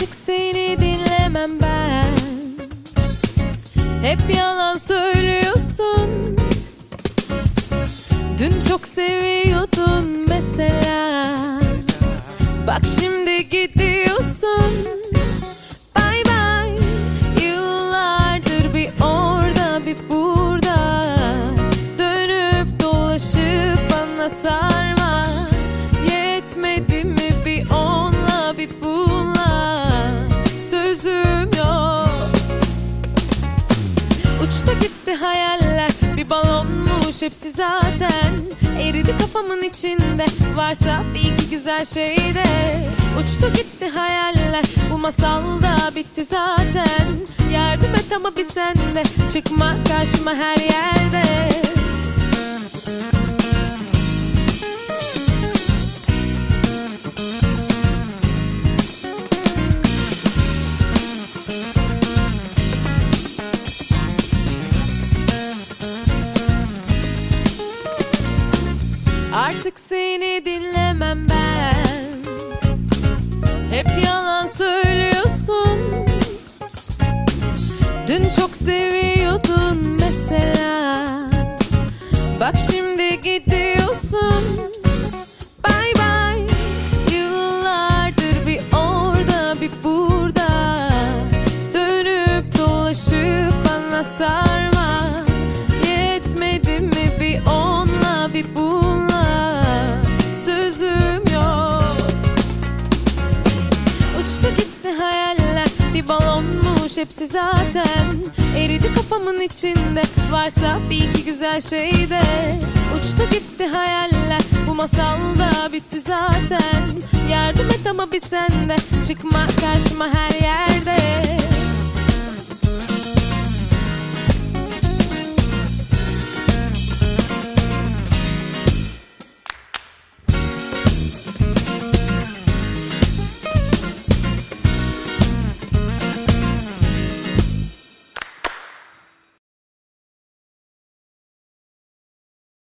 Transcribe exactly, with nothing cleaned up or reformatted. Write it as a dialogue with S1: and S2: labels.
S1: Artık seni dinlemem ben. Hep yalan söylüyorsun. Dün çok seviyordun mesela. Bak şimdi gidiyorsun. Bye bye. Yıllardır bir orada bir burada, dönüp dolaşıp bana sarma. Yetmedi mi bir onla bir bunla, sözüm yok. Uçtu gitti hayaller, bir balonmuş hepsi zaten. Eridi kafamın içinde, varsa bir iki güzel şey de. Uçtu gitti hayaller, bu masalda bitti zaten. Yardım et ama bir sen de, çıkma karşıma her yerde. Artık seni dinlemem ben. Hep yalan söylüyorsun. Dün çok seviyordun mesela. Bak şimdi gidiyorsun. Bye bye. Yıllardır bir orada bir burada, dönüp dolaşıp bana sarma. Yetmedi mi bir onla bir bunla, sözüm yok. Uçtu gitti hayaller, bir balonmuş hepsi zaten. Eridi kafamın içinde, varsa bir iki güzel şey de. Uçtu gitti hayaller, bu masalda bitti zaten. Yardım et ama bir sen de, çıkma karşıma her yerde.